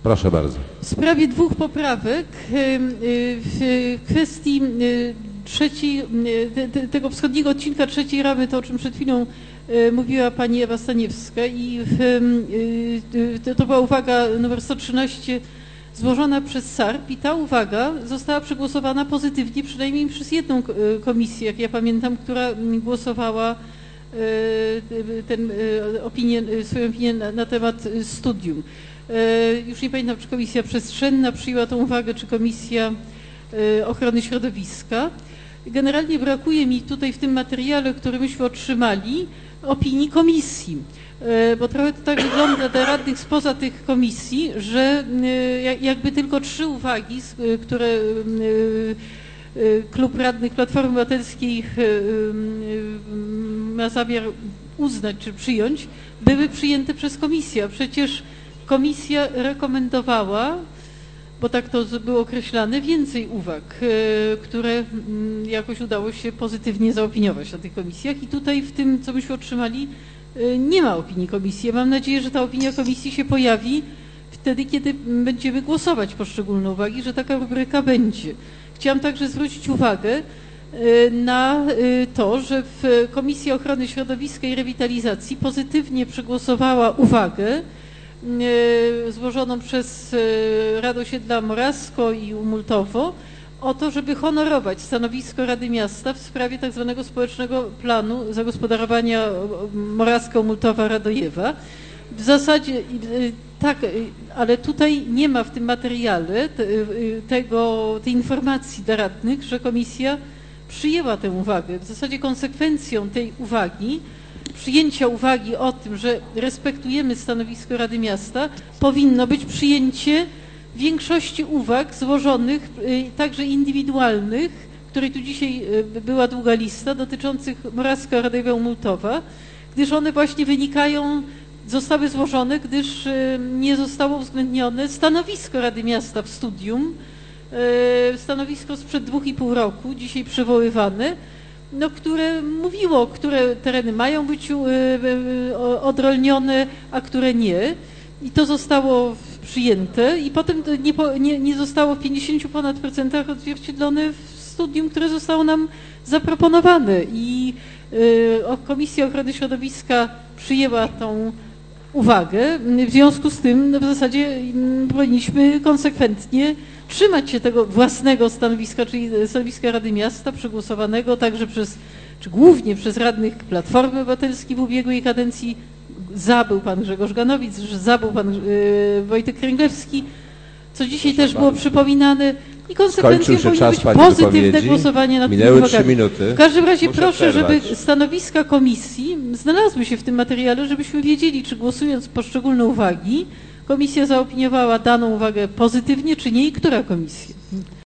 Proszę bardzo. W sprawie dwóch poprawek w kwestii trzeciej, tego wschodniego odcinka trzeciej ramy, to o czym przed chwilą mówiła pani Ewa Staniewska i to była uwaga numer 113 złożona przez SARP i ta uwaga została przegłosowana pozytywnie przynajmniej przez jedną komisję, jak ja pamiętam, która głosowała swoją opinię na temat studium. Już nie pamiętam, czy Komisja Przestrzenna przyjęła tą uwagę, czy Komisja Ochrony Środowiska. Generalnie brakuje mi tutaj w tym materiale, który myśmy otrzymali, opinii komisji, bo trochę to tak wygląda dla radnych spoza tych komisji, że jakby tylko 3 uwagi, które Klub Radnych Platformy Obywatelskiej ma zamiar uznać czy przyjąć, były przyjęte przez komisję. Przecież komisja rekomendowała, bo tak to było określane, więcej uwag, które jakoś udało się pozytywnie zaopiniować na tych komisjach i tutaj w tym, co myśmy otrzymali, nie ma opinii komisji. Ja mam nadzieję, że ta opinia komisji się pojawi wtedy, kiedy będziemy głosować poszczególne uwagi, że taka rubryka będzie. Chciałam także zwrócić uwagę na to, że w Komisji Ochrony Środowiska i Rewitalizacji pozytywnie przegłosowała uwagę złożoną przez Radę Osiedla Morawsko i Umultowo o to, żeby honorować stanowisko Rady Miasta w sprawie tak zwanego społecznego planu zagospodarowania Morawska-Umultowa-Radojewa. W zasadzie tak, ale tutaj nie ma w tym materiale tej informacji dla radnych, że komisja przyjęła tę uwagę. W zasadzie konsekwencją tej uwagi, przyjęcia uwagi o tym, że respektujemy stanowisko Rady Miasta, powinno być przyjęcie większości uwag złożonych, także indywidualnych, której tu dzisiaj była długa lista, dotyczących Morawska, Radojewa, Umultowa, gdyż one właśnie zostały złożone, gdyż nie zostało uwzględnione stanowisko Rady Miasta w studium, stanowisko sprzed 2,5 roku, dzisiaj przywoływane, no, które mówiło, które tereny mają być odrolnione, a które nie. I to zostało przyjęte i potem nie zostało w 50% ponad odzwierciedlone w studium, które zostało nam zaproponowane. I Komisja Ochrony Środowiska przyjęła tą uwagę. W związku z tym no, w zasadzie powinniśmy konsekwentnie trzymać się tego własnego stanowiska, czyli stanowiska Rady Miasta, przegłosowanego także czy głównie przez radnych Platformy Obywatelskiej w ubiegłej kadencji. Zabył pan Grzegorz Ganowicz, zabył pan Wojtek Kręglewski, co dzisiaj też było przypominane. I konsekwencją powinno być pozytywne głosowanie nad tymi uwagami. 3 minuty. W każdym razie proszę, żeby stanowiska komisji znalazły się w tym materiale, żebyśmy wiedzieli, czy głosując poszczególne uwagi, komisja zaopiniowała daną uwagę pozytywnie, czy nie i która komisja.